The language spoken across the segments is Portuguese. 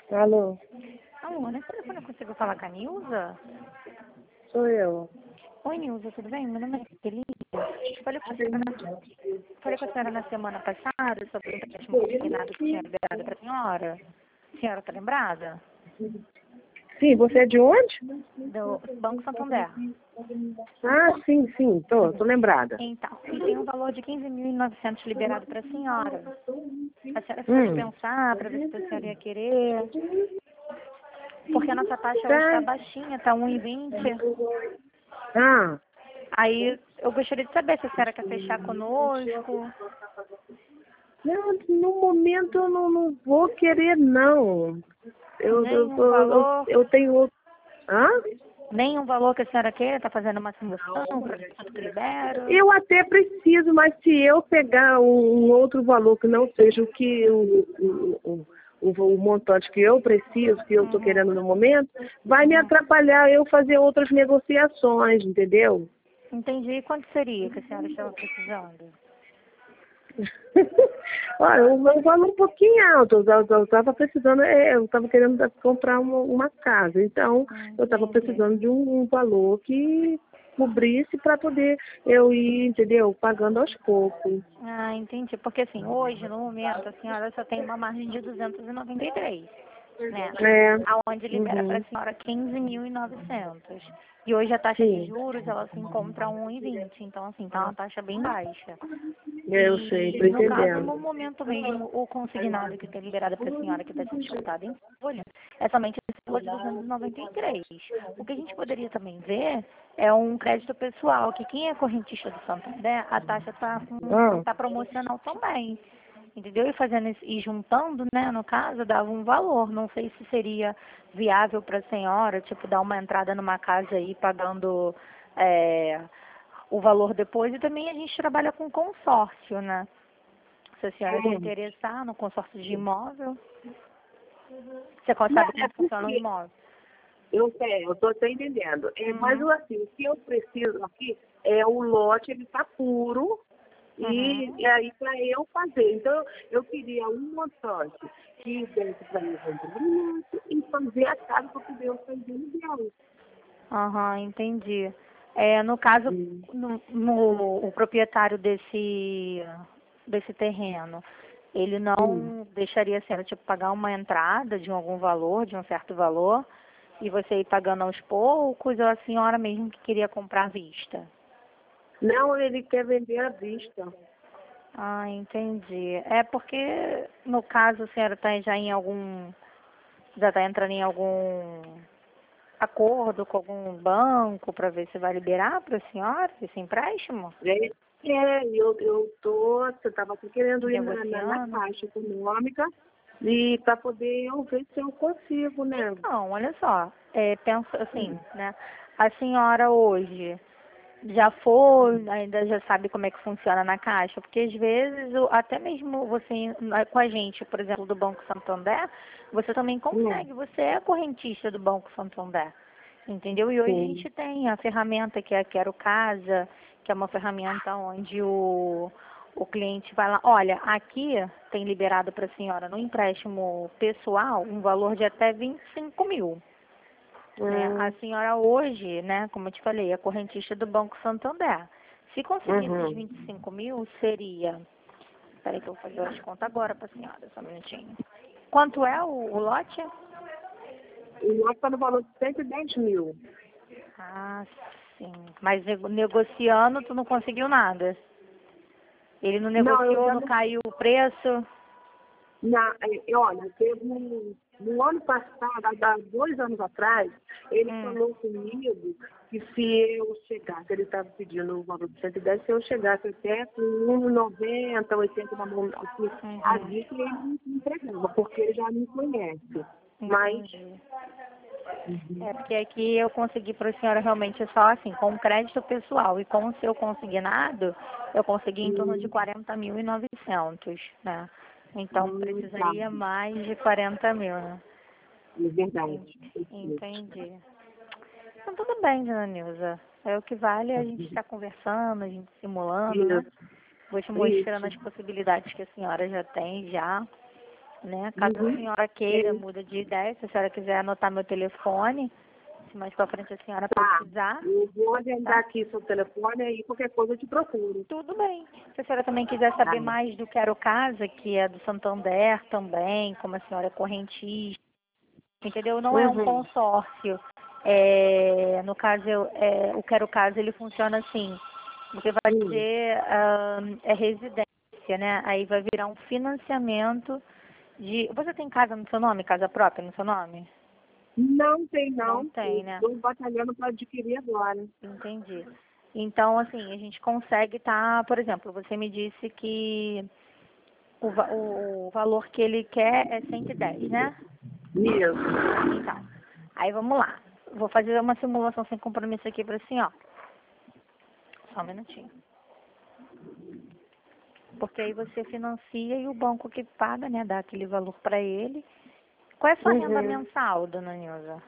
Alô, Alô, nesse telefone eu consigo falar com a Nilza? sou eu. Oi, Nilza, tudo bem? Meu nome é Felipe. Falei com a senhora na semana passada sobre um empréstimo consignado que tinha liberado para a senhora. A senhora está lembrada? Sim, você é de onde? Do Banco Santander. Ah, sim, tô lembrada. Então, e tem um valor de 15.900 liberado para a senhora. A senhora ficou de pensar para ver se a senhora ia querer. Porque a nossa taxa hoje está Tá. baixinha, está 1,20. Ah, Aí eu gostaria de saber se a senhora quer fechar conosco. não, no momento eu não vou querer, não. Nenhum valor. Eu tenho outro. Hã? Nenhum valor que a senhora queira, está fazendo uma simulação para ver quanto que libero. Eu até preciso, mas se eu pegar um outro valor que não seja o que o montante que eu preciso, que eu estou querendo no momento, vai me atrapalhar eu fazer outras negociações, entendeu? Entendi. E quanto seria que a senhora estava precisando? Olha, o valor um pouquinho alto. Eu estava precisando, eu estava querendo comprar uma casa. Então, eu estava Entendi. precisando de um valor que cobrisse para poder eu ir, entendeu? Pagando aos poucos. Ah, entendi. Porque assim, hoje, no momento, a senhora só tem uma margem de 293, né? É. Aonde libera para a Uhum. senhora 15.900. E hoje a taxa de Sim, juros, ela se encontra a 1,20. Então, assim, tá uma taxa bem baixa. eu sei, E, tô no caso, entendendo. no momento mesmo, o consignado que tem liberado para a senhora, que está sendo descontado em folha, é somente esse valor de 293. O que a gente poderia também ver é um crédito pessoal, que quem é correntista do Santander, a taxa está Ah, tá promocional também. Entendeu? E fazendo isso, e juntando, né, no caso, dava um valor. Não sei se seria viável para a senhora, tipo, dar uma entrada numa casa aí pagando o valor depois. E também a gente trabalha com consórcio, né? Se a senhora se interessar no consórcio de imóvel, você não, sabe é como funciona o porque imóvel. eu sei, eu tô até entendendo. Mas Uhum, assim, o que eu preciso aqui é o lote, ele tá puro. E uhum. aí para eu fazer. Então, eu queria um montante que desse para mim comprar um lote e fazer a casa para poder eu fazer o dela. Aham, entendi. No caso, o proprietário desse terreno, ele Hum. não deixaria a senhora, tipo, pagar uma entrada de algum valor, de um certo valor, e você ir pagando aos poucos, ou a senhora mesmo que queria comprar à vista? Não, ele quer vender à vista. Ah, entendi. É porque, no caso, a senhora está já está entrando em algum acordo com algum banco para ver se vai liberar para a senhora esse empréstimo? Você estava aqui querendo ir na Negociando? Caixa Econômica e para poder eu ver se eu consigo, né? Então, olha só, pensa assim, né? A senhora hoje já foi, ainda já sabe como é que funciona na Caixa, porque às vezes, até mesmo você com a gente, por exemplo, do Banco Santander, você também Hum, consegue, você é correntista do Banco Santander, entendeu? E hoje a sim. gente tem a ferramenta que é a Quero Casa, que é uma ferramenta onde o cliente vai lá, olha, aqui tem liberado para a senhora no empréstimo pessoal um valor de até 25 mil. Né? A Hum, senhora hoje, né, como eu te falei, é correntista do Banco Santander. Se conseguir esses uhum. 25 mil, seria... Espera que eu vou fazer as contas agora para a senhora, só um minutinho. Quanto é o lote? O lote está no valor de 110 mil. Ah, sim. Mas negociando, tu não conseguiu nada. Ele não Não, eu negociou, já não não. caiu o preço. Olha, teve no ano passado, há 2 anos atrás, ele Hum, falou comigo que se eu chegasse, ele estava pedindo o valor de 110, se eu chegasse até com 1,90, 80 na mão, assim, a uhum, vista ele me entregava, porque ele já me conhece. Mas, entendi. É porque aqui eu consegui para a senhora realmente só assim, com crédito pessoal e com o seu consignado, eu consegui em torno de hum, 40.900, né? Então tá, precisaria mais de 40 mil, né? é verdade. En- Entendi. Então tudo bem, dona Nilza. É o que vale a gente estar conversando, a gente simulando, né? Isso, Vou te mostrando isso. as possibilidades que a senhora já tem já. né? Caso a senhora queira, muda de ideia, se a senhora quiser anotar meu telefone, se mais pra frente a senhora precisar. Eu vou agendar aqui seu telefone aí, qualquer coisa eu te procuro. Tudo bem. Se a senhora também quiser saber mais do Quero Casa, que é do Santander também, como a senhora é correntista, entendeu? Não é um consórcio. No caso, o Quero Casa, ele funciona assim. Você vai dizer, é residência, né? Aí vai virar um financiamento de... Você tem casa no seu nome, casa própria no seu nome? Não tem, não. Não tem, né? Estou batalhando para adquirir agora. Entendi. Então, assim, a gente consegue por exemplo, você me disse que o valor que ele quer é 110, né? Isso. Então, aí vamos lá. Vou fazer uma simulação sem compromisso aqui para a senhora. Só um minutinho. Porque aí você financia e o banco que paga, né, dá aquele valor para ele. Qual é a sua renda mensal, dona Nilza?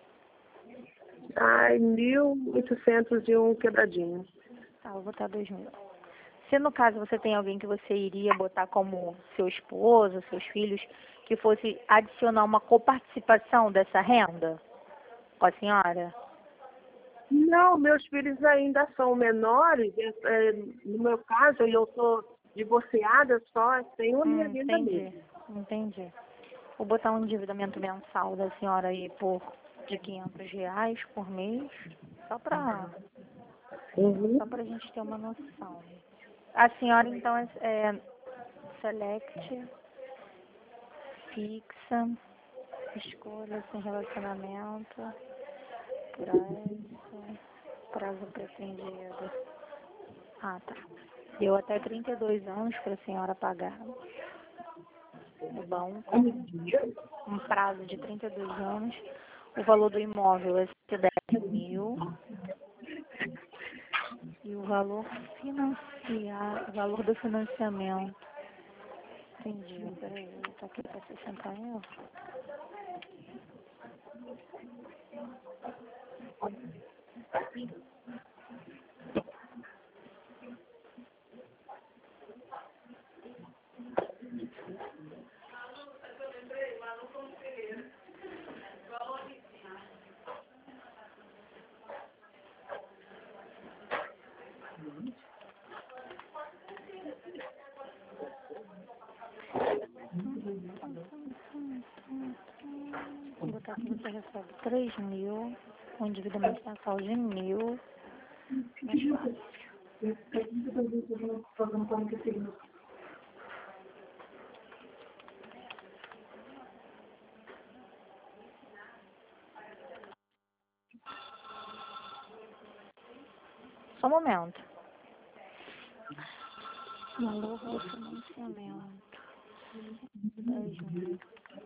Ai, 1.800 e um quebradinho. Tá, vou botar 2.000. Se no caso você tem alguém que você iria botar como seu esposo, seus filhos, que fosse adicionar uma coparticipação dessa renda com a senhora? Não, meus filhos ainda são menores. No meu caso, eu sou divorciada só, tenho a minha vida mesmo. Entendi. Vou botar um endividamento mensal da senhora aí de R$ 500 por mês, só para a gente ter uma noção. A senhora, então, select, fixa, escolha sem relacionamento, prazo pretendido. Ah, tá. Deu até 32 anos para a senhora pagar no banco, um prazo de 32 anos. O valor do imóvel é 10.000 e o valor do financiamento. Entendi. Peraí, tá aqui para 60.000. Vou botar aqui, você recebe 3.000, um endividamento mensal de 1.000, mais fácil. Só um momento. Valor do financiamento. 10.000.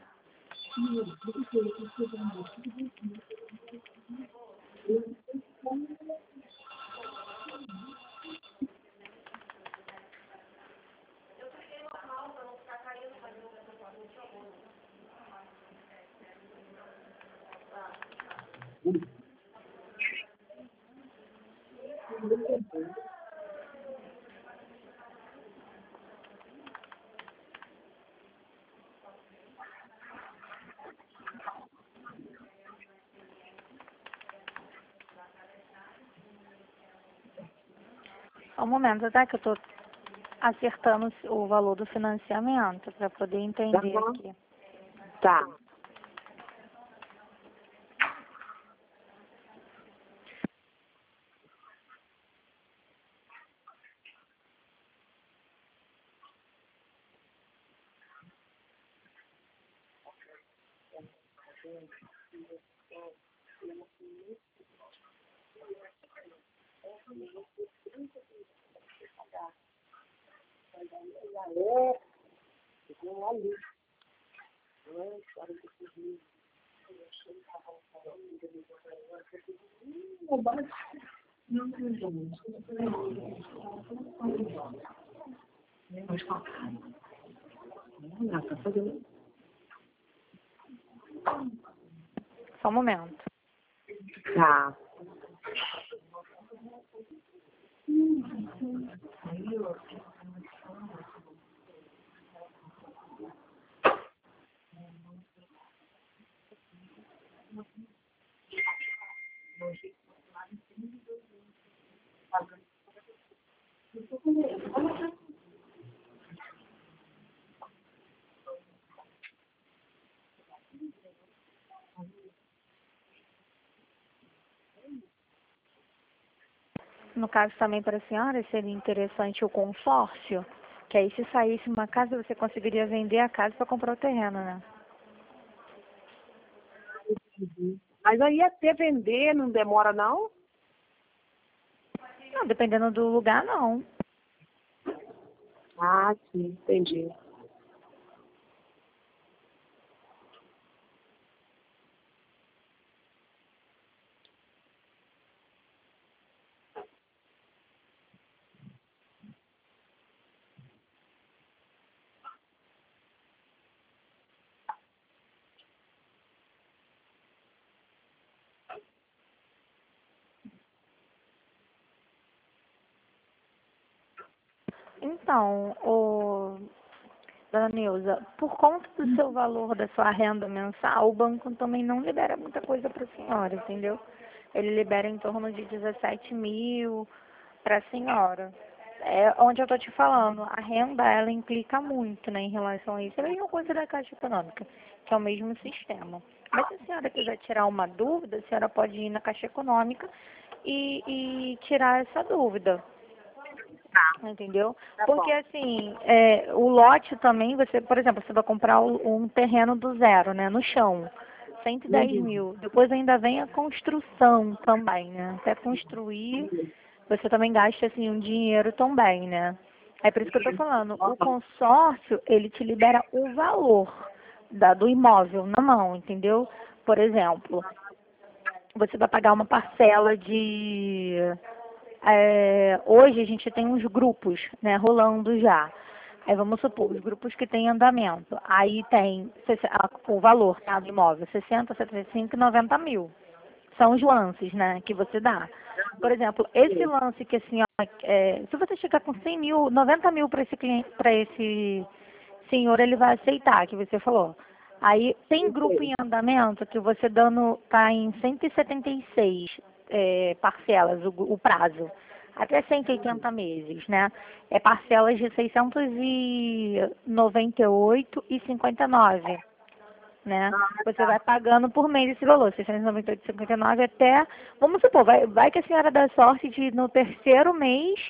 Só um momento, tá? Que eu tô acertando o valor do financiamento para poder entender aqui. Tá. Só um momento. Tá. No caso também para a senhora seria interessante o consórcio, que aí se saísse uma casa você conseguiria vender a casa para comprar o terreno, né? Mas aí até vender não demora, não? Não, dependendo do lugar, não. Ah, sim, entendi. Então, dona Neuza, por conta do seu valor da sua renda mensal, o banco também não libera muita coisa para a senhora, entendeu? Ele libera em torno de 17 mil para a senhora. É onde eu estou te falando, a renda, ela implica muito, né, em relação a isso. É a mesma coisa da Caixa Econômica, que é o mesmo sistema. Mas se a senhora quiser tirar uma dúvida, a senhora pode ir na Caixa Econômica e tirar essa dúvida. Entendeu? Porque assim, o lote também, você, por exemplo, você vai comprar um terreno do zero, né? No chão. 110 mil. Depois ainda vem a construção também, né? Até construir, você também gasta assim um dinheiro também, né? É por isso que eu tô falando, o consórcio, ele te libera o valor do imóvel na mão, entendeu? Por exemplo, você vai pagar uma parcela de hoje a gente tem uns grupos, né, rolando já. Aí vamos supor, os grupos que têm andamento. Aí tem o valor, tá, do imóvel, 60, 75 e 90 mil. São os lances, né, que você dá. Por exemplo, esse lance que assim, se você chegar com 100 mil, 90 mil para esse cliente, para esse senhor, ele vai aceitar, que você falou. Aí tem grupo em andamento que você tá em 176 parcelas, o prazo, até 180 meses, né? É parcelas de 698,59, né? Você vai pagando por mês esse valor, 698,59 até, vamos supor, vai que a senhora dá sorte de no terceiro mês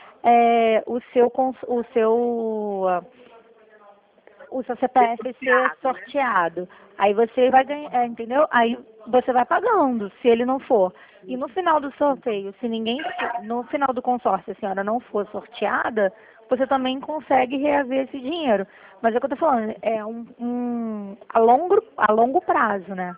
o seu CPF ser sorteado. Aí você vai ganhar, entendeu? Aí você vai pagando, se ele não for. E no final do sorteio, se ninguém, no final do consórcio, a senhora não for sorteada, você também consegue reaver esse dinheiro. Mas é o que eu tô falando, é a longo prazo, né?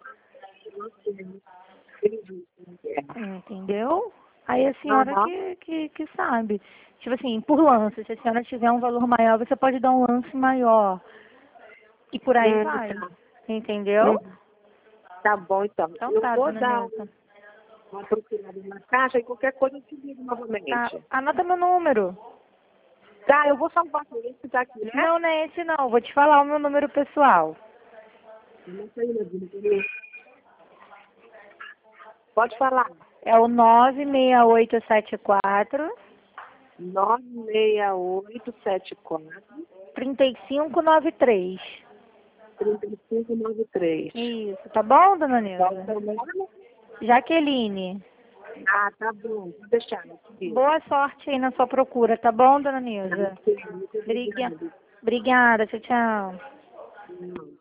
Entendeu? Aí a senhora que sabe. Tipo assim, por lance, se a senhora tiver um valor maior, você pode dar um lance maior. E por aí vai. Entendeu? Tá bom, então. Então Eu tá, vou dona dar Nilza. uma procurada na caixa e qualquer coisa eu te ligo Tá, novamente. anota meu número. Tá, eu vou salvar com esse daqui, né? Não, não é esse não. Vou te falar o meu número pessoal. Não sei, meu filho. Pode falar. É o 96874 96874 3593. 3593. Isso, tá bom, dona Qual o Nilza? seu nome? Jaqueline. Ah, tá bom. Vou deixar, meu filho. Boa sorte aí na sua procura, tá bom, dona Nilza? Muito obrigada. Obrigada, tchau, tchau. Não.